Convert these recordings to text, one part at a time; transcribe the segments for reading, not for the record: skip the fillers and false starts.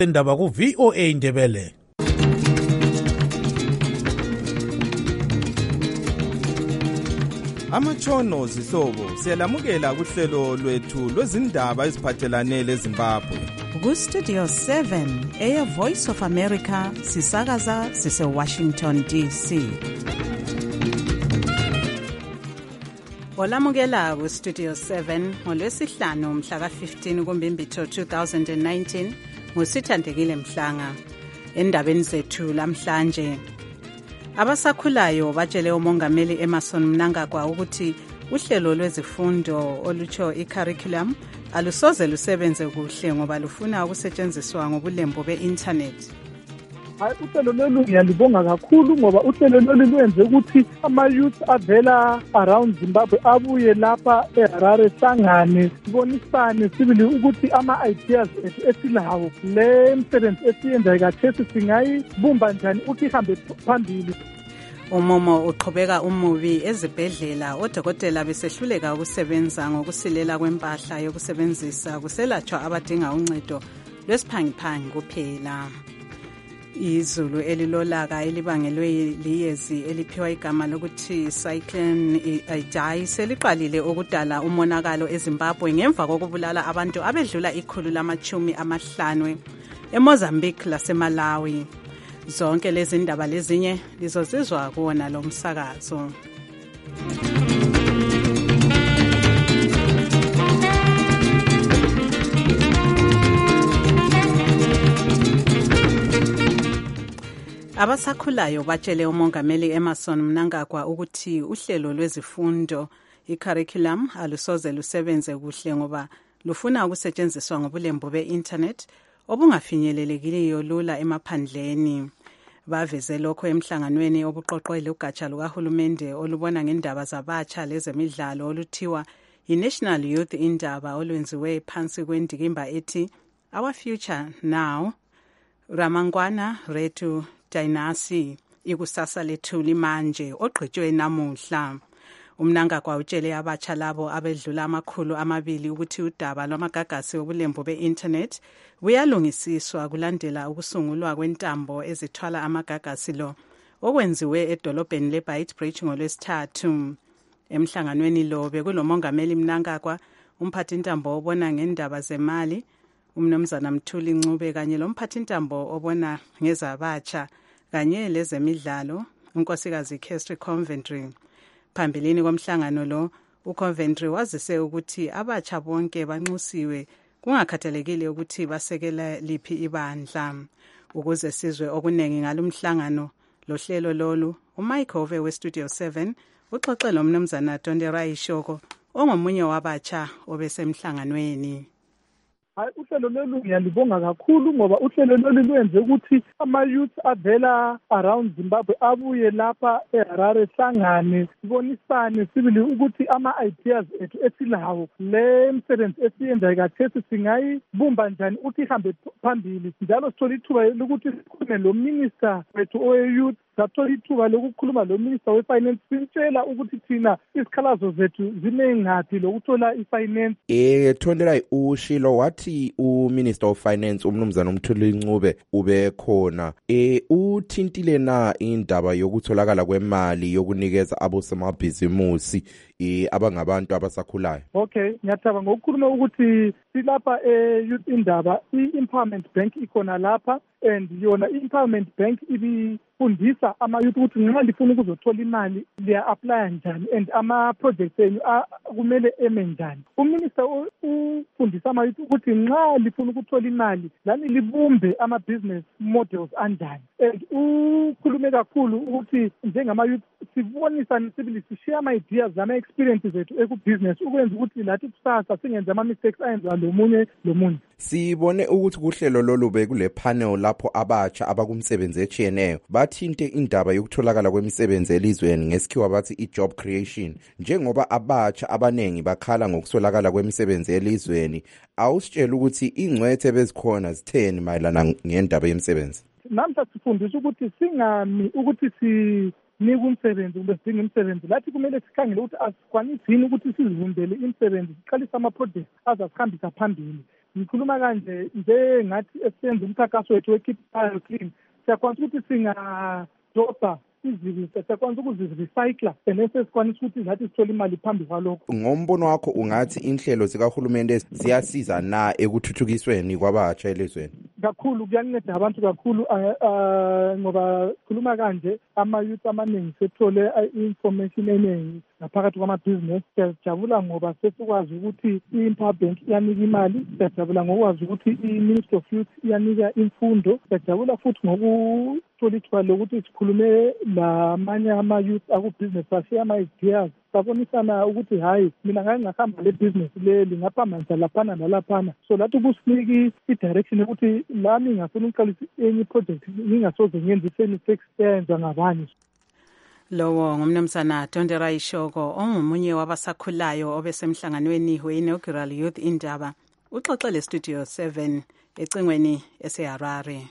indaba ku VOA Indebele. Amatshono zihlobo siyalamukela kuhlelo lwethu lwezindaba eziphathelane leZimbabwe. Ku Studio 7 Air Voice of America sisakaza sise Washington DC. Olamukela ku Studio 7 ngolwesihlanu mhla ka-15 kuMbimbithi 2019 ngusithandekile Mhlanga. Endabeni zethu lamhlanje, abasakhulayo batshele umongameli Emmerson Mnangagwa ukuthi uhlelo lwezifundo olutsho i-curriculum alusoze lusebenze kuhle ngoba lufuna ukusetshenziswa ngobulembu be-internet. Uhlelo lolu ngiyalibonga kakhulu ngoba uhlelo lolu lwenze ukuthi ama-youth avela around Zimbabwe abuye lapha eHarare hlangane sibonisane sibili ukuthi ama-ideas ethu esilawo le msebenzi esiyenzayo kathesi singayibumba njani ukuthi ihambe phambili. Umumo uqhubeka umubi ezibhedlela, odokotela besehluleka ukusebenza ngokusilela kwempahla yokusebenzisa kuselatshwa abadinga uncedo lwesiphangiphangi kuphela. Izulu elilolaka elibangelwe liyezi eliphiwa igama lokuthi Cyclone Idai seliqalile ukudala umonakalo eZimbabwe ngemva kokubulala abantu abedlula 150 eMozambique laseMalawi. Zonke lezi ndaba lezinye lizozizwa kuwona lo msakazo. Abasakhulayo batshele umongameli Emmerson Mnangagwa ukuthi uhlelo lwezifundo i-curriculum alusoze lusebenze kuhle ngoba lufuna ukusetshenziswa ngobulembu be-internet obungafinyelelekileyo lula emaphandleni. Baveze lokho emhlanganweni obuqoqwele ugatsha lukahulumende olubona ngendaba zabatsha lezemidlalo oluthiwa i-National Youth Indaba olwenziwe phansi kwendikimba ethi Our Future Now, Ramangwana Retu Dynasty, ikusasa lethu limanje, ogqitshwe namuhla. Umnangagwa utshele abatsha labo abedlula 200 ukuthi udaba lwamagagasi obulembu be-internet buyalungisiswa kulandela ukusungulwa kwentambo ezithwala amagagasi lo okwenziwe edolobheni leBeitbridge ngolwesithathu. Emhlanganweni lo bekulomongameli Mnangagwa, umphathintambo obona ngendaba zemali uMnumzana Mthuli Ncube kanye lomphathintambo obona ngezabatsha kanye lezemidlalo unkosikazi Kestri Coventry. Phambilini komhlangano lo, uCoventry wazise ukuthi abatsha bonke banxusiwe kungakhathalekile ukuthi basekela liphi ibandla. Ukuze sizwe okunengi ngalomhlangano lohlelo lolu, uMike Hove weStudio 7 uxoxe loMnumzana Tondera Ishoko ongomunye wabatsha obesemhlanganweni. Uhlelo lolu ngiyalibonga kakhulu ngoba uhlelo lolu lwenze ukuthi ama-youth avela around Zimbabwe abuye lapha eHarare hlangane sibonisane sibili ukuthi ama-ideas ethu esilawo le msebenzi esiyenzayo kathesi singayibumba njani ukuthi ihambe phambili. Njalo sithola ithuba lokuthi sikhulume lo minister wethu owe-youth, sathola ithuba lokukhuluma lo minister we-finance sintshela ukuthi thina izikhalazo zethu zinengaphi lokuthola i-finance. Tondela ushilo wathi uMinister of Finance uMnumzana uMthuli Ncube ube khona uthintile na indaba yokutholakala kwemali yokunikeza abosomabhizimusi abangabantu abasakhulayo? Okay, ngiyathaba ngokukhuluma ukuthi silapha youth indaba i-Empowerment Bank ikhona lapha, and yona i-Empowerment Bank ibifundisa ama-youth ukuthi nxa lifuna ukuzothola imali liya-aplya njani and ama-projects enu kumele eme njani. Uminister ufundisa ama-youth ukuthi nxa lifuna ukuthola imali lani libumbe ama-business models anjani, and ukhulume kakhulu ukuthi njengama-youth sibonisane sibili sishare ama-ideas ama-experiences ethu ekubusiness ukwenza ukuthi lathi kusasa singenza ama-mistakes ayenziwa lomunye. Sibone ukuthi kuhlelo lolu bekule panel lapho abatsha abakumsebenzi etshiyeneyo bathinte indaba yokutholakala kwemisebenzi elizweni ngesikhiwa bathi i-job creation. Njengoba abatsha abanengi bakhala ngokuswelakala kwemisebenzi elizweni, awusitshela ukuthi ingcwethe bezikhona zitheni mayelana ngendaba yemisebenzi? Namhla sifundisa ukuthi singami ukuthi nika umsebenzi kumbe sidinga imisebenzi, lathi kumele sikhangele ukuthi asikwanisi yini ukuthi sizivumbele imisebenzi, siqalise ama-projects azasihambisa phambili. ngikhuluma kanje njengathi esenza umkhankaso wethu we-Keep File Clean, siyakwanisa ukuthi singadobha izibi, siyakwanisa ukuzirecycla sesikwanisa ukuthi nathi sithole imali phambi kwalokho. Ngombono wakho ungathi inhlelo zikahulumende ziyasiza na ekuthuthukisweni kwabatsha elizweni? Kakhulu kuyanceda abantu kakhulu ngoba khuluma kanje ama-youth amaningi sethole i-information eningi ngaphakathi kwamabhizinesi. Siyajabula ngoba sesikwazi ukuthi i-Empower Bank iyanika imali, siyajabula ngokwazi ukuthi i-Ministry of Youth iyanika imfundo, siyajabula futhi ngokuthola ithuba lokuthi sikhulume lamanye ama-youth akubhizinesi bashiya ama-ideas, sabonisana ukuthi hayi mina ngake ngahamba le business leli ngaphambanisa laphana nalaphana, so lathi kusiniki i-direction yokuthi lami ngifuna ukuqalisa enye project ngingasoze ngenze i-mistakes eyenziwa ngabanye. Lowo ngumnumzana Tondera Ishoko ongumunye wabasakhulayo obesemhlanganweni we-Inaugural Youth Indaba, uxoxele Studio 7 ecingweni eseHarare.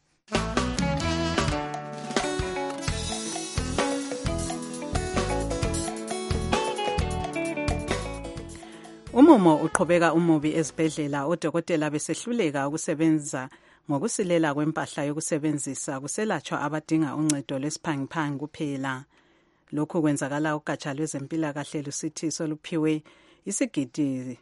Umumo uqhubeka umubi ezibhedlela, odokotela besehluleka ukusebenza ngokusilela kwempahla yokusebenzisa kuselatshwa abadinga uncedo lwesiphangiphangi kuphela. Lokhu kwenzakala ugatsha lwezempilakahle lusithi soluphiwe isigidi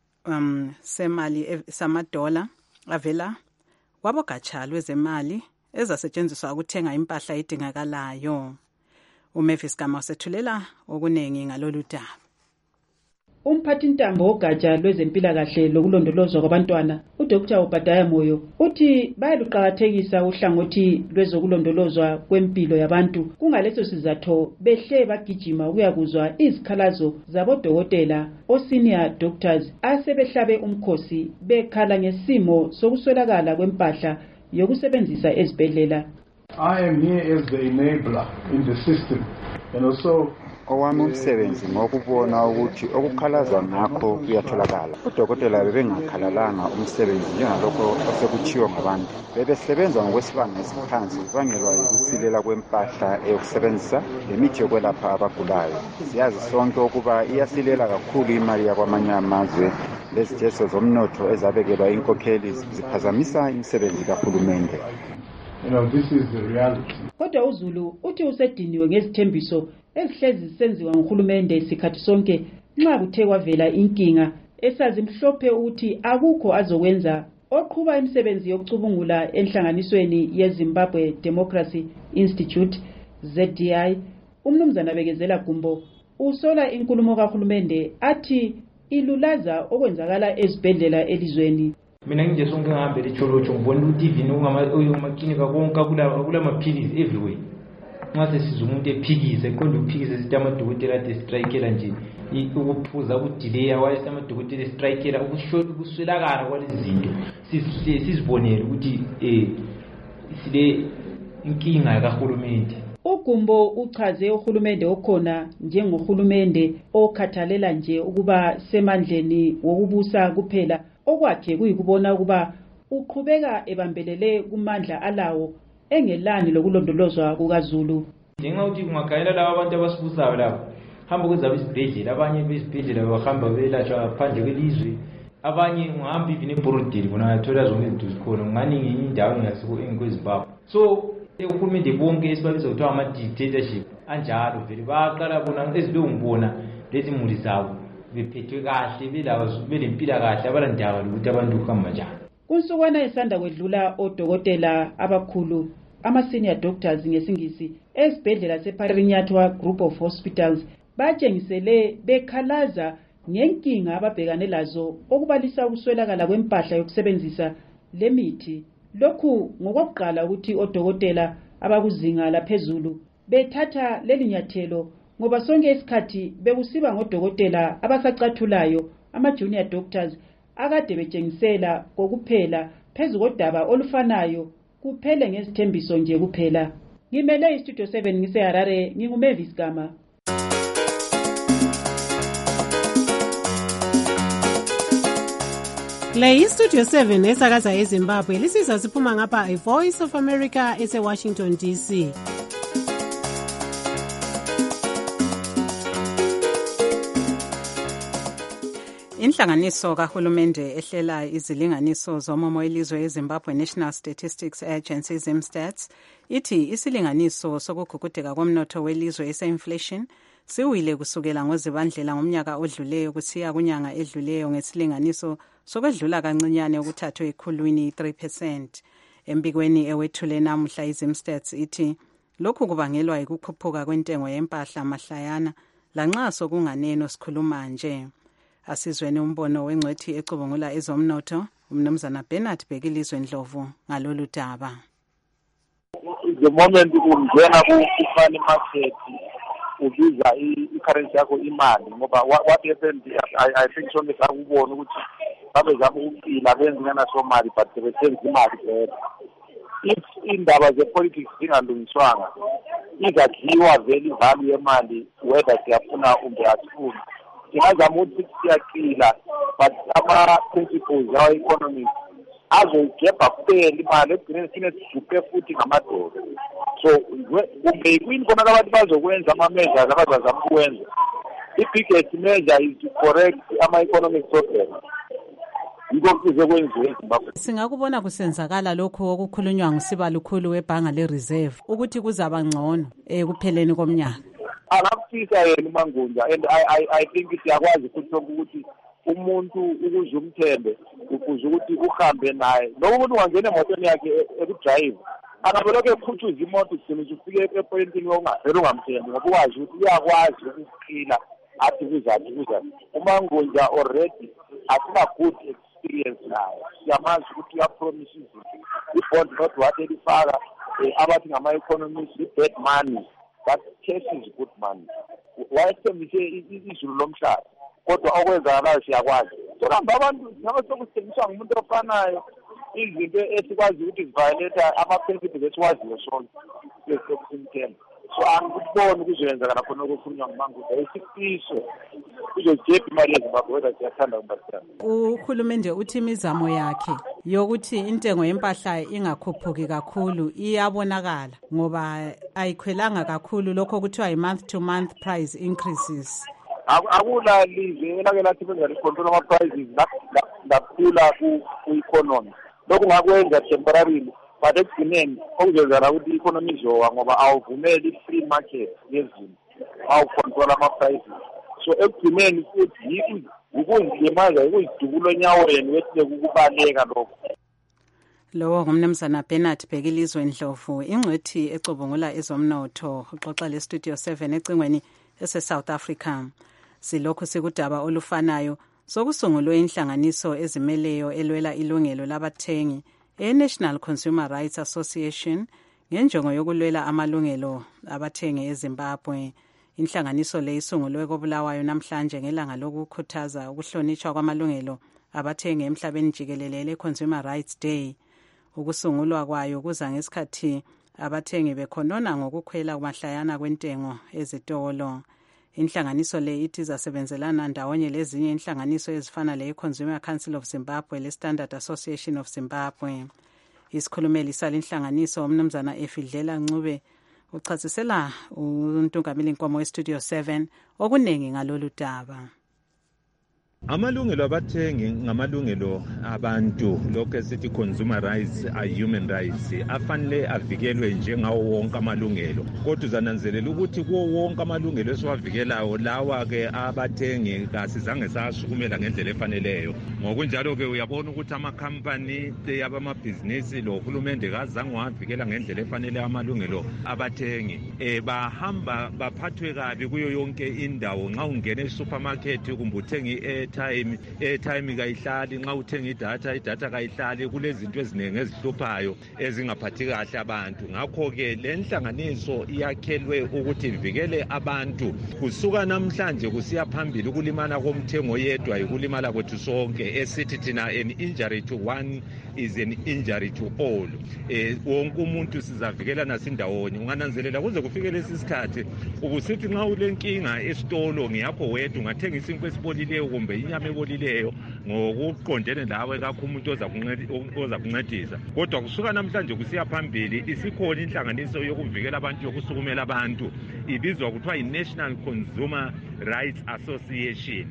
semali $1 avela kwabogatsha lwezemali ezasetshenziswa ukuthenga impahla edingakalayo. uMavis Gama usethulela okunengi ngalolu daba. Umphathintambo wogatsha lwezempilakahle lokulondolozwa kwabantwana uDr. Obadiah Moyo uthi bayaluqakathekisa uhlangothi lwezokulondolozwa kwempilo yabantu. Kungaleso sizatho behle bagijima ukuyakuzwa izikhalazo zabodokotela senior doctors asebehlabe umkhosi bekhala ngesimo sokuswelakala kwempahla yokusebenzisa ezibhedlela. I am here as the enabler in the system and also owami umsebenzi ngokubona ukuthi okukhalaza ngakho kuyatholakala. Udokotela bebengakhalalanga umsebenzi njengalokho osekuchiwa ngabantu. Bebesebenza ngokwesibanga esiphansi kubangelwa yikusilela kwempahla eyokusebenzisa lemithi yokwelapha abagulayo. Siyazi sonke ukuba iyasilela kakhulu imali yakwamanye amazwe. Leziteso zomnotho ezabekelwa inkokheli ziphazamisa imisebenzi kahulumende. This is the reality. Kodwa uZulu uthi usediniwe ngezithembiso ezihlezi zisenziwa nguhulumende isikhathi sonke nxa kuthe kwavela inkinga esazi mhlophe ukuthi akukho azokwenza. Oqhuba imisebenzi yokucubungula enhlanganisweni yeZimbabwe Democracy Institute ZDI, umnumzana Bekezela Gumbo, usola inkulumo kahulumende athi ilulaza okwenzakala ezibhedlela elizweni. Mina nje sonke ngihambe lecholocho ngibona ukuthi even ungamaklinika konke akula maphilisi everywhere. Ngase siza umuntu ephikise konke ukuphikise sithi amadokotela ade strikeela nje ukuphuza ukudelay wayese amadokotela strikeela ukuswelakala kwalezi zinto sizibonele ukuthi sile inkinga kahulumende. Ugumbo uchaze uhulumende okhona njengohulumende okhathalela nje ukuba semandleni wokubusa kuphela, okwakhe kuyikubona ukuba uqhubeka ebambelele kumandla alawo engelani lokulondolozwa kukaZulu. Njengoba uthi kungagayela laba abantu abasibusayo lapha hamba kuzaba isibhedlela, abanye besibhedlela bahamba belatshwa phandle kwelizwe, abanye ungahamba even eBorodile bona athola zonke izinto zikhona ngani ngenye indawo engekweZimbabwe. So uhulumende bonke esibabiza kuthiwa ama-dictatorship anjalo vele baqala bona ezilongibona lezi muli zabo bephethwe kahle belempilakahle abalandaba lokuthi abantu kuhamba njani. Kunsukwana esanda kwedlula odokotela abakhulu ama-senior doctors ngesingisi esibhedlela seParinyatwa Group of Hospitals batshengisele bekhalaza ngenkinga ababhekane lazo okubalisa ukuswelakala kwempahla yokusebenzisa lemithi. Lokhu ngokokuqala ukuthi odokotela abakuzinga laphezulu bethatha leli nyathelo ngoba sonke isikhathi bekusiba ngodokotela abasacathulayo ama-junior doctors akade betshengisela kokuphela phezu kodaba olufanayo kuphele ngezithembiso nje kuphela. Ngimele iStudio 7 ngiseHarare, nginguMavis Gama. Le iStudio 7 esakaza eZimbabwe lisizwa siphuma ngapha iVoice of America eseWashington DC. Inhlanganiso kahulumende ehlela izilinganiso zomumo elizwe eZimbabwe National Statistics Agency ZimStats ithi isilinganiso sokugugudeka komnotho welizwe ese-inflation siwile kusukela ngoZibandlela ngomnyaka odluleyo kusiya kunyanga edluleyo ngesilinganiso sokwedlula kancinyane okuthathwe ekhulwini 3%. Embikweni ewethule namuhla iZimStats ithi lokhu kubangelwa yikukhuphuka kwentengo yempahla mahlayana lanxa sokunganeno sikhuluma nje. Asizweni umbono wengcwethi ecubungula ezomnotho umnumzana Bernard Bhekilizwe Ndlovu ngalolu daba. The moment ungena ku-money market ubiza i-currency yakho imali ngoba what happened I think sonke sakubona ukuthi babezama ukuphila benze nganaso mali but sebethenga imali phela. If indaba ze-politics zingalungiswanga izakhiwa vele ivalue yemali whether siyafuna kumbe asifuni singazama ukuthi siyaphila but ama-principles awa-economics azoyigebha kuphela imali ekugcineni sine sijupe futhi ngamadoda. So kumbe kuyini khona abantu bazokwenza ama-measures abazazama ukwenza. I-biggest measure is to correct ama-economic problems. Yiko kuze kwenziwe eZimbabwe. Singakubona kusenzakala lokho okukhulunywa ngusibalukhulu webhanga le-reserve ukuthi kuzaba ngcono ekupheleni komnyaka. Angakufisa yena uMangunja and I think siyakwazi futhi ukuthi umuntu ukuze umthembe ukuze ukuthi uhambe naye noma umuntu ungangena emotweni yakhe ekudrive angabeloke ekhuthuza imoto sigcina ufike epointini ongavele ungamthembi ngoba ukwazi ukuthi uyakwazi ukuphila athi kuzathi uMangunja already asina good experience naye siyamazi ukuthi uyapromise izinto i-bond not what elifaka abathi ngama-economists i-bad money but cash is good money. Wayethembise izulu lomhlaba kodwa okwenzakalayo siyakwazi sonamba abantu ngabe sokusithengiswa ngumuntu ofanayo izinto esikwazi ukuthi ziviolate ama-principles esiwaziyo sonke esokusimthemba. So angikuboni kuzoyenzakala khona okukhulunywa nguMangunja isifiso kuzozigebha imali yeZimbabwe whether siyathanda kumbathana. Uhulumende uthi imizamo yakhe yokuthi intengo yempahla ingakhuphuki kakhulu iyabonakala ngoba ayikhwelanga kakhulu lokho kuthiwa yi-month to month price increases. Akula lizwe elake lathi bengacontrol ama-prices lakhula ku-economy. Lokhu ngakwenza temporarily but ekugcineni okuzenzakala ukuthi i-economy izowa ngoba awuvumeli i-free market yezinto awucontrol ama-prices. So ekugcineni futhi ukuzilimaza ukuzidubula onyaweni wesile kukubaleka lokho. Lowo ngumnumzana Bernard Bhekilizwe Ndlovu ingcwethi ecubungula ezomnotho uxoxa le-Studio 7 ecingweni ese-South Africa. Silokhu sikudaba olufanayo sokusungulwe inhlanganiso ezimeleyo elwela ilungelo labathengi e-National Consumer Rights Association ngenjongo yokulwela amalungelo abathengi eZimbabwe. Inhlanganiso le isungulwe koBulawayo namhlanje ngelanga lokukhuthaza ukuhlonishwa kwamalungelo abathengi emhlabeni jikelele le-Consumer Rights Day. Ukusungulwa kwayo kuza ngesikhathi abathengi bekhonona ngokukhwela kumahlayana kwentengo ezitolo. Inhlanganiso le ithi izasebenzelana ndawonye lezinye inhlanganiso ezifana le-Consumer Council of Zimbabwe le-Standard Association of Zimbabwe. Isikhulumeli salenhlanganiso umnumzana Efidlela Ncube uchasisela uNtungameli Nkomo we-Studio 7 okunengi ngalolu daba. Amalungelo abathengi ngamalungelo abantu lokho esithi consumer rights human rights afanele avikelwe njengawo wonke amalungelo kodwa uzananzelela ukuthi kuwo wonke amalungelo esiwavikelayo lawa ke abathengi kasizange sasukumela ngendlela efaneleyo ngokunjalo ke uyabona ukuthi amakhampani abamabhizinisi lo hulumende kazange wavikela ngendlela efanele amalungelo abathengi bahamba baphathwe kabi kuyo yonke indawo nxa ungena e-supermarket kumbe uthenga airtime kayihlali nxa uthenga idatha kayihlali kulezinto eziningi ezihluphayo ezingaphathi kahle abantu ngakho ke le nhlanganiso iyakhelwe ukuthi ivikele abantu kusuka namhlanje kusiya phambili ukulimala komthengo yedwa ikulimala kwethu sonke esithi thina an injury to one is an injury to all. Wonke umuntu sizavikela nasindawonye ungananzelela kuze kufike lesi sikhathi ukusithi nxa ulenkinga esitolo ngiyakho wedwa ungathenga isinkwa esipolileyo kumbe inyama ebolileyo ngokuqondene lawe kakho umuntu oza kuncedisa kodwa kusuka namhlanje kusiya phambili isikhona inhlanganiso yokuvikela abantu yokusukumela abantu ibizwa kuthiwa i-National Consumer Rights Association.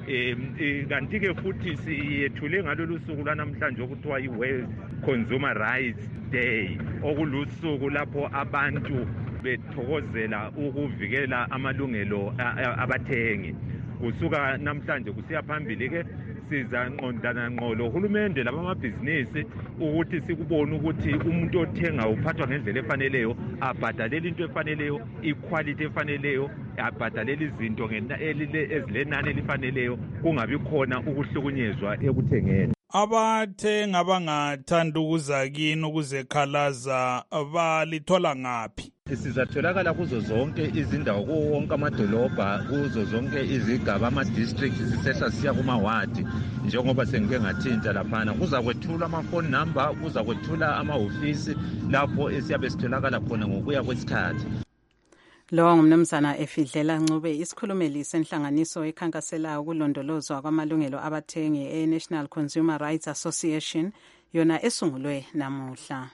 kanti ke futhi siyethule ngalolu suku lwanamhlanje okuthiwa i-World Consumer Rights Day, okulusuku lapho abantu bethokozela ukuvikela amalungelo abathengi. Kusuka namhlanje kusiya phambili ke sizanqondana ngqolo uhulumende labamabhizinisi ukuthi sikubone ukuthi umuntu othenga uphathwa ngendlela efaneleyo, abhadalela into efaneleyo, iquality efaneleyo, abhadalela izinto ezilenani elifaneleyo, kungabi khona ukuhlukunyezwa ekuthengeni. Abathengi abangathanda ukuza kini ukuzekhalaza balithola ngaphi? Sizatholakala kuzo zonke izindawo, kuwo wonke amadolobha, kuzo zonke izigaba, ama-district, sisehla siya kumawadi njengoba sengike ngathinta laphana. Kuza kwethula amafoni number, kuza kwethula amahofisi lapho esiyabe sitholakala khona ngokuya kwesikhathi. Lo ngumnumzana Efidlela Ncube, isikhulumeli senhlanganiso ekhankasela ukulondolozwa kwamalungelo abathengi e-National Consumer Rights Association, yona esungulwe namuhla.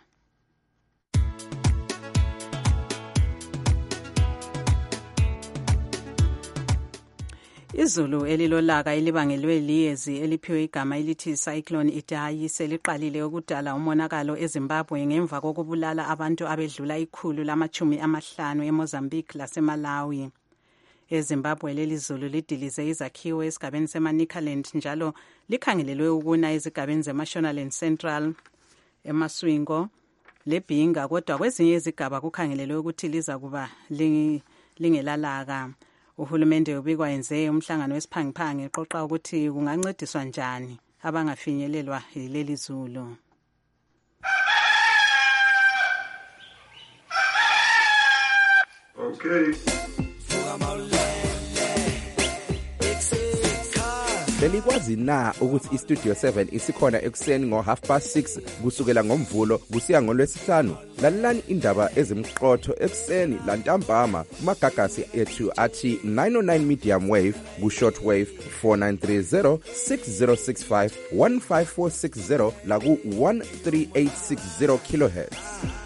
Izulu elilolaka elibangelwe liyezi eliphiwe igama elithi Cyclone Idai seliqalile ukudala umonakalo eZimbabwe ngemva kokubulala abantu abedlula 150 eMozambique laseMalawi. EZimbabwe leli zulu lidilize izakhiwo esigabeni seManicaland njalo likhangelelwe ukuna ezigabeni zeMashonaland Central, eMaswingo leBhinga, kodwa kwezinye izigaba kukhangelelwe ukuthi liza kuba lingelalaka. Uhulumende ubikwa yenze umhlangano wesiphangiphangi eqoqa ukuthi kungancediswa njani abangafinyelelwa yileli zulu. Okay. Belikwazi na ukuthi iStudio 7 isikhona ekuseni ngo6:30 kusukela ngomvulo kusiya ngolwesihlanu? Lalelani indaba ezimqotho ekuseni lantambama kumagagasi ethu athi 909 medium wave ku-short wave 4930 6065 15460 la ku-13860 kilohertz.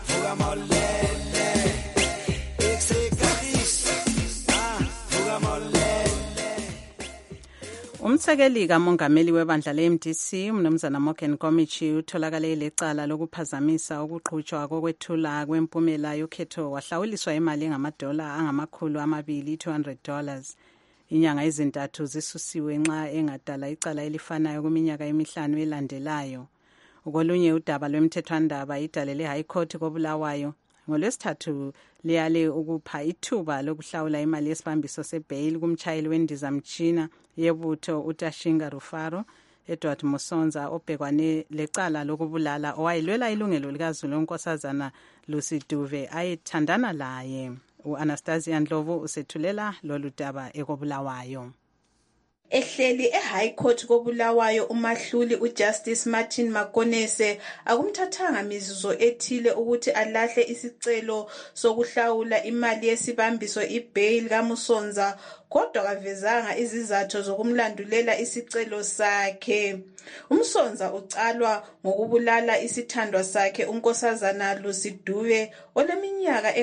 Umsekeli kamongameli webandla le-MDC umnumzana Morgan Komichi utholakale lecala lokuphazamisa ukuqhutshwa kokwethula kwempumela yokhetho wahlawuliswa imali engamadola $200. Inyanga ezintathu zisusiwe nxa engadala icala elifanayo kuminyaka emihlanu elandelayo. Ukolunye udaba lwemthethwandaba idale le-High Court koBulawayo ngolwesithathu liyale ukupha ithuba lokuhlawula imali yesibambiso sebail kumtshayeli wendizamtshina yebutho uTashinga Rufaro Edward Musonza obhekwane lecala lokubulala owayilwela ilungelo likaZulu unkosazana Lucy Duve ayethandana laye. U-Anastasia Ndlovu usethulela lolu daba ekobulawayo. Ehleli eHigh Court koBulawayo umahluli uJustice Martin Makonese akumthathanga mizuzo ethile ukuthi alahle isicelo sokuhlawula imali yesibambiso ibail kaMusonza, kodwa kavezanga izizathu zokumlandulela isicelo sakhe. Umsonza ucalwa ngokubulala isithandwa sakhe unkosazana Lucy Duve oleminyaka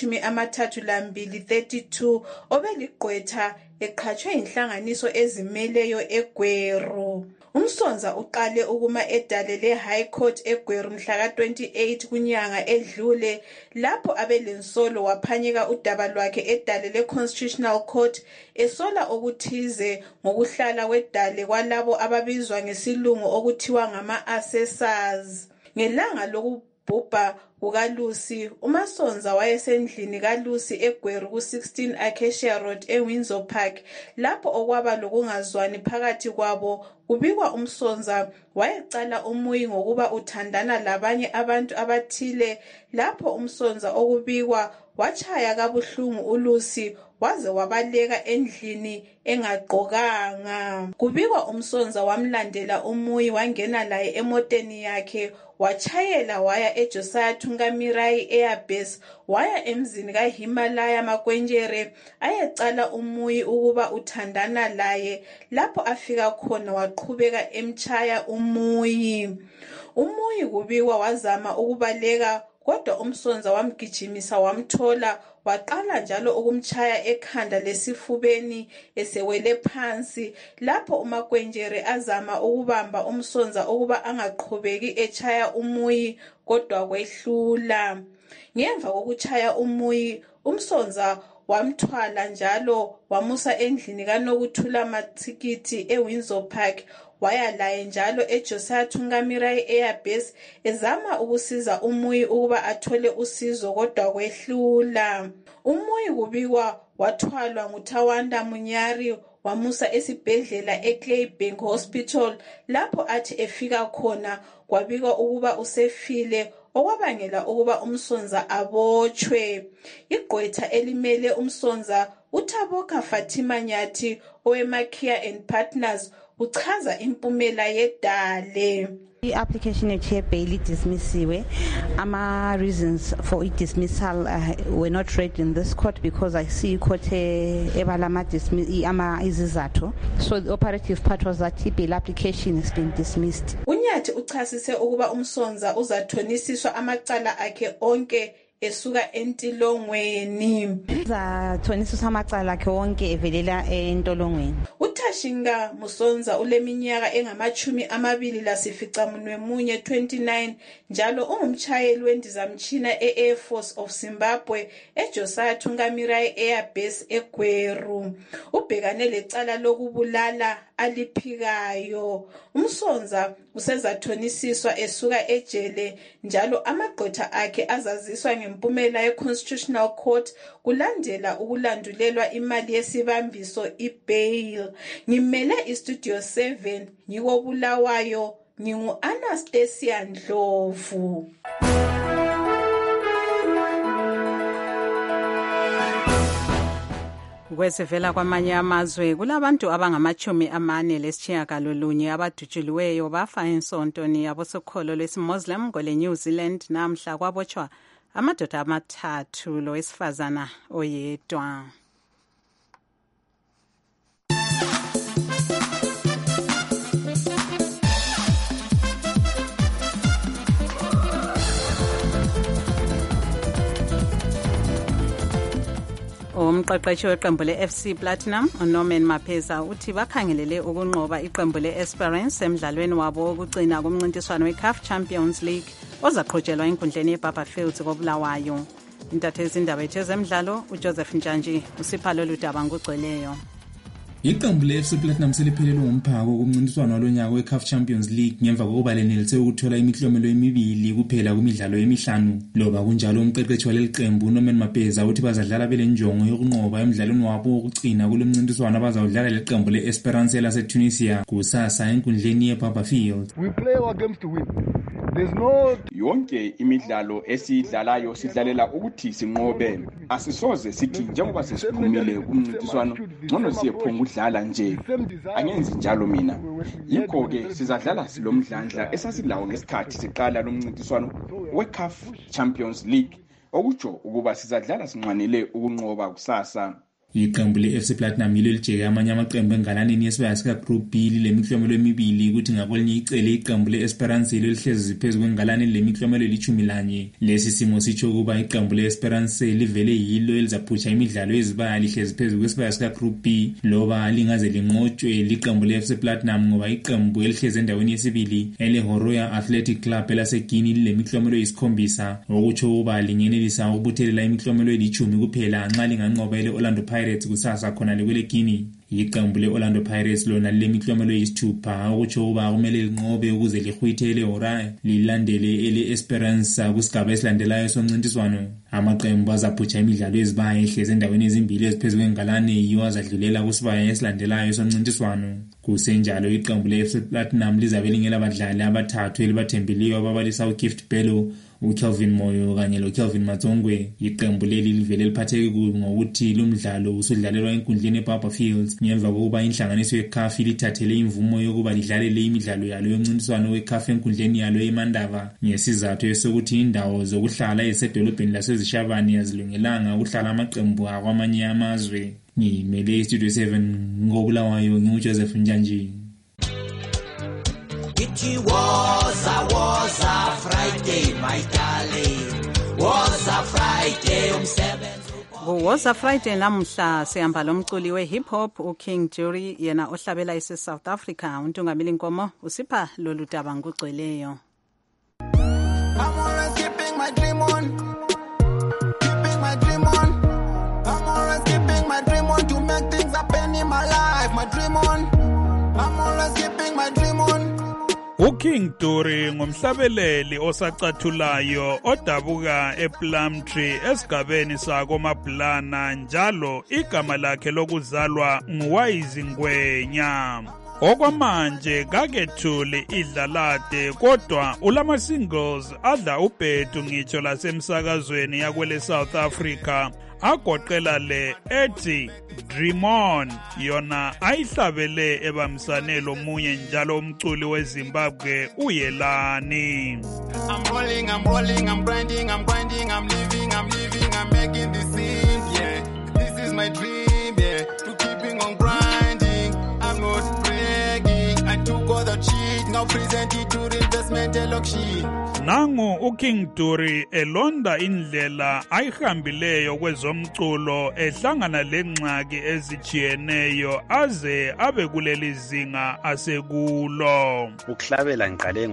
engama-32 32 obeligqwetha eqhatshwe inhlanganiso ezimeleyo eGweru. Umsonza uqale ukuma edale le-High Court eGweru mhla ka-28 kunyanga edlule lapho abelensolo waphanyeka udaba lwakhe edale le-Constitutional Court esola okuthize ngokuhlala kwedale kwalabo ababizwa ngesilungu okuthiwa ngama-assessors. Ngelanga lokubhubha kukaLucy, uMasonza wayesendlini kaLucy eGweru ku-16 Acacia Road eWindsor Park lapho okwaba lokungazwani phakathi kwabo. Kubikwa umsonza wayecala umuyi ngokuba uthandana labanye abantu abathile lapho umsonza okubikwa wachaya kabuhlungu uLucy waze wabaleka endlini engagqokanga. Kubikwa umsonza wamlandela umuyi wangena laye emoteni yakhe wachayela waya eJosiah Thungamirai Airbase waya emzini kaHimalaya Makwenjere ayecala umuyi ukuba uthandana laye. Lapho afika khona waqhubeka emchaya umuyi. Umuyi kubikwa wazama ukubaleka kodwa umsonza wamgijimisa wamthola, waqala njalo ukumchaya ekhanda lesifubeni esewele phansi. Lapho uMagwenjere azama ukubamba umsonza ukuba angaqhubeki echaya umuyi, kodwa kwehlula. Ngemva kokuchaya umuyi, umsonza wamthwala njalo wamusa endlini kaNokuthula Matsikiti eWindsor Park. Waya laye njalo eJosiah Tungamirai Air Base ezama ukusiza umuyi ukuba athole usizo, kodwa kwehlula. Umuyi kubikwa wathwalwa nguThawanda Munyari wamusa esibhedlela eClaybank Hospital. Lapho athi efika khona kwabikwa ukuba usefile, okwabangela ukuba umsonza abotshwe. Igqwetha elimele umsonza uThaboka Fatima Nyathi owemakia and Partners uchaza impumela yedale. I-application yethu ye-bail dismissiwe. Ama-reasons for i-dismissal were not read in this court because I see court ebala izizathu. So the operative part was that i-bail application has been dismissed. Unyathi uchasise ukuba umsonza uzathonisiswa amacala akhe onke esuka entilongweni. Uzathonisiswa amacala akhe onke evelela entolongweni. Tashinga Musonza uleminyaka engama-29 29 njalo ungumtshayeli wendizamtshina e-Air Force of Zimbabwe eJosiah Tungamirai Air Base eGweru. Ubhekane lecala lokubulala aliphikayo. Umsonza usezathonisiswa esuka ejele njalo amagqwetha akhe azaziswa ngempumela ye-Constitutional Court kulandela ukulandulelwa imali yesibambiso i-bail. Ngimele iStudio 7 ngikobulawayo, ngingu-Anastasia Ndlovu. Kwesivela kwamanye amazwe kulabantu abangama-49 abadutshuliweyo bafa esontweni yabosokholo lwesimuslim kwele New Zealand namhla kwabotshwa amadoda 3 lowesifazana oyedwa. Umqeqeshi weqembu le-FC Platinum uNorman Mapheza uthi bakhangelele ukunqoba iqembu le-Esperance emdlalweni wabo wokugcina kumncintiswano we-CAF Champions League ozaqhutshelwa enkundleni yeBarberfields koBulawayo. Intatheli indaba ethu zemidlalo uJoseph Ntshanji usipha lolu daba ngokugcweleyo. Iqembu le-FC Platinum seliphelelwe ngumphako kumncintiswano walonyaka we-CAF Champions League ngemva kokuba lenelise ukuthola imiklomelo emibili kuphela kumidlalo emihlanu. Loba kunjalo umqeqeshi waleli qembu uNorman Mapheza uthi bazadlala belenjongo yokunqoba emidlalweni wabo wokugcina kulomncintiswano abazawudlala leqembu le-Esperance laseTunisia kusasa enkundleni yeBarberfield. We play our games to win. Yonke imidlalo esiyidlalayo sidlalela ukuthi sinqobe. Asisoze sithi njengoba sesiphumile kumncintiswano ngcono siyephonga udlala nje. Angenzi njalo mina. Yikho ke sizadlala silomdlandla esasilawo ngesikhathi siqala lomncintiswano we-CAF Champions League. Okutsho ukuba sizadlala sinqanele ukunqoba kusasa. Iqembu le-FC Platinum yilo lijeke amanye amaqembu engalaneni yesibaya sika-Group B lemiklomelo emibili ukuthi ngakwelinye icele iqembu le-Esperance yilo lihlezi phezu kwengalane lemiklomelo eli-11. Lesi simo sitsho ukuba iqembu le-Esperance livele yilo elizaphutsha imidlalo ezibaya lihlezi phezu kwesibaya sika-Group B loba lingaze linqotshwe liqembu le-FC Platinum ngoba iqembu elihlezi endaweni yesibili ele-Horoya Athletic Club elaseGuinea lilemiklomelo eyisi-7 okutsho ukuba lingenelisa ukubuthelela imiklomelo eli-10 kuphela nxa linganqoba ele-Orlando Pirates kusasa khona lekwele Guinea. Iqembu le-Orlando Pirates lona lilemiklomelo eyisi-6 okutsho ukuba kumele linqobe ukuze lihwithe ele-Horoya lilandele ele-Esperance kusigaba esilandelayo somncintiswano. Amaqembu azaphutsha imidlalo ezibaya ehlezi endaweni ezimbili eziphezu kwengalane yiwo azadlulela kusibaya esilandelayo somncintiswano. Kusenjalo iqembu le-FC Platinum lizabe lingelabadlali abathathu elibathembileyo ababalisa uGift Bello, uKelvin Moyo kanye loKelvin Matsongwe. Iqembu leli livele liphatheke kubi ngokuthi lumdlalo usudlalelwa enkundleni yeBarberfields ngemva kokuba inhlanganiso ye-CAF lithathele imvumo yokuba lidlalele imidlalo yalo yomncintiswano we-CAF enkundleni yalo eMandava ngesizathu esokuthi indawo zokuhlala ezisedolobheni lasezishabani azilungelanga ukuhlala amaqembu akwamanye amazwe. Ngimele iStudio 7 ngobulawayo nginguJoseph Ntshanji. It was a Friday, my darling. Woza Friday umsebenzi. Woza Friday namhla sihamba lomculi we-hip hop uKing Jury yena ohlabela ise-South Africa. uNtungamili Nkomo usipha lolu daba ngokugcweleyo. I'm always keeping my dream on. Keeping my dream on. I'm always keeping my dream on to make things happen in my life. My dream on. I'm always keeping my dream on. uKing Jury ngumhlabeleli osacathulayo odabuka ePlumtree esigabeni sako Mablana, njalo igama lakhe lokuzalwa nguWayizingwenya. Okwamanje kakethuli idlalade, kodwa ulama singles adla ubhedu ngitsho lasemsakazweni yakwele South Africa agoqela le ethi Dream On, yona ayihlabele ebamsane lomunye njalo umculi weZimbabwe uYelani. I'm rolling, I'm rolling, I'm grinding, I'm grinding, I'm living, I'm making this scene, yeah. This is my dream, yeah. To keeping on grinding, I'm not bragging. I took all the cheat, now present it to investment auction. Nangu uKing Jury elonda indlela ayihambileyo kwezomculo ehlangana lengxaki ezijiyeneyo aze abe kuleli zinga asekulo. Ukuhlabela ngiqale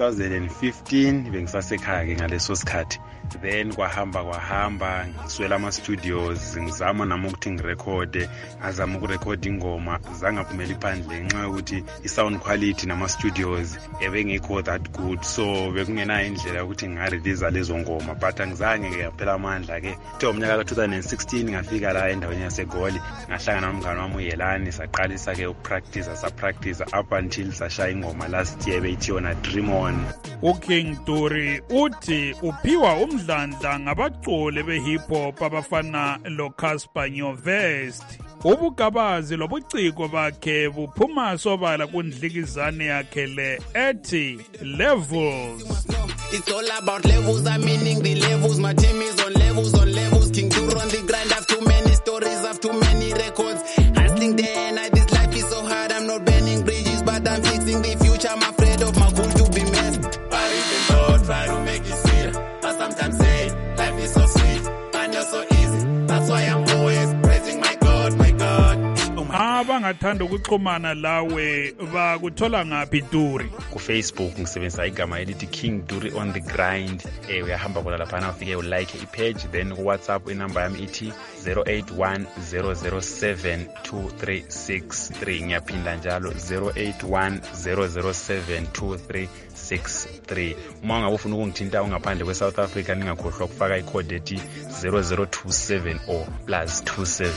ngo-2015 bengisasekhaya ke ngaleso sikhathi. Then kwahamba ngiswela ama-studios, ngizama nami ukuthi ngirekhode, ngazama ukurekhoda ingoma, zangaphumela iphandle ngenxa yokuthi i-sound quality nama-studios ebengekho that good, so bekungenayo indlela yokuthi ngingareleasa lezo ngoma, but angizange yaphela amandla-ke. Kuthe umnyaka ka-2016 ngafika la endaweni yaseGoli, ngahlangana nomngane wami uYelani, saqalisa-ke ukupractice, sapractice up until sashaya ingoma last year beyithi yona Dream On. uKing Jury uthi uphiwa umdlandla ngabaculi be-hip hop abafana loCasper Nyovest. Ubugabazi lobuciko bakhe buphuma sobala kundlikizane yakhe le ethi Levels. It's all about levels, I'm meaning the levels. My team is on levels. King Jury on the grind, I've too many stories, I've too many records. Hustling day and night, this life is so hard. I'm not burning bridges, but I'm fixing the future. I'm afraid of my goal to be missed. I even though try to make it sweeter, but sometimes say life is so sweet and you're so easy. That's why I'm always praising my God, my God. Abangathanda ukuxhumana lawe bakuthola ngaphi Jury? Ku-Facebook ngisebenzisa igama elithi King Jury on the grind. Uyahamba khona laphana ufike ulike ipage, then kuWhatsApp inamba yami ithi 0810072363. Ngiyaphinda njalo 0810072363. Uma ungabe ufuna ukungithinta ungaphandle kweSouth Africa ningakhohlwa ukufaka icode ethi 00270 plus 27.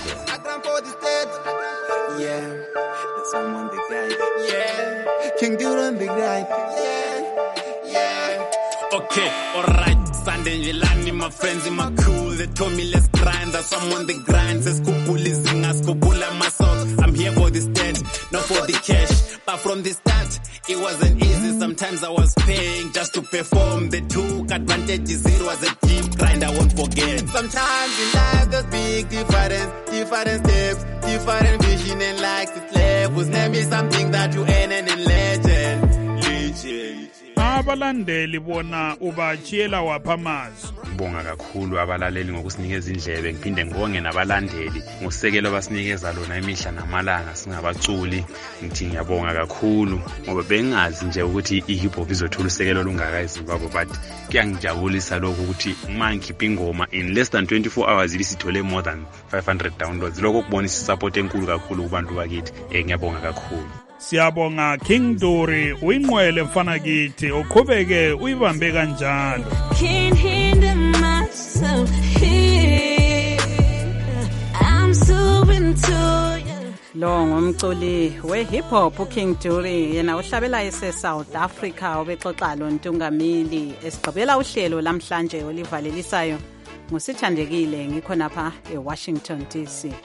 Yeah, that's I'm on the grind. Yeah, King Jury on the grind. Yeah. Okay, alright. Sunday Yelani, my friends in my crew, they told me let's grind. That's I'm on the grind. Says Kupula my socks. I'm here for the stand, not for the cash. But from the start, it wasn't easy. Sometimes I was paying just to perform. They took advantages. It was a deep grind I won't forget. Sometimes in life there's big different steps, different vision, and like the levels. Name is something that you earn and legend. Abalandeli bona ubachiyela waphamazi. Ngibonga kakhulu abalaleli ngokusinikeza indlebe, ngiphinde ngibonge nabalandeli ngosekelo basinikeza lona imihla namalanga singabaculi. Ngithi ngiyabonga kakhulu ngoba bengazi nje ukuthi i-hip hop izothola usekelo olungaka eZimbabwe, but kuyangijabulisa lokho ukuthi uma ngikhipha ingoma in less than 24 hours isithole more than 500 downloads. Lokho kubonisa isupport enkulu kakhulu kubantu bakithi. Ngiyabonga kakhulu. Siyabonga King Jury, uyinqwele mfana kithi, uqhubeke uyibambe kanjalo. Can't hinder myself here. I'm so into you. Lo ngumculi we-hip hop uKing Jury, yena uhlabela ese-South Africa, ubexoxa lo Ntungamili. Esigqibela uhlelo lamhlanje olivalelisayo ngusithandekile, ngikhona pha eWashington DC.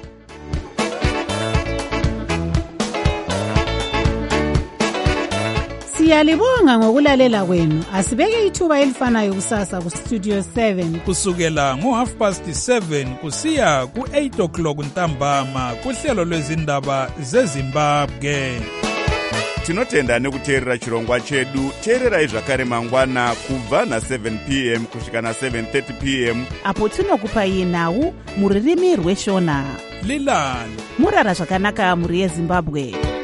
Siyalibonga ngokulalela kwenu. Asibeke ithuba elifanayo kusasa ku Studio 7 kusukela ngo7:30 kusiya ku8 o'clock ntambama kuhlelo lwezindaba zeZimbabwe. tinotenda nekuteerera chirongwa chedu. Teererai zvakare mangwana kubva na7 p.m. kusvika na7:30 p.m. apo tinokupai nhau mururimi rweshona. Lilani murara zvakanaka muri yeZimbabwe.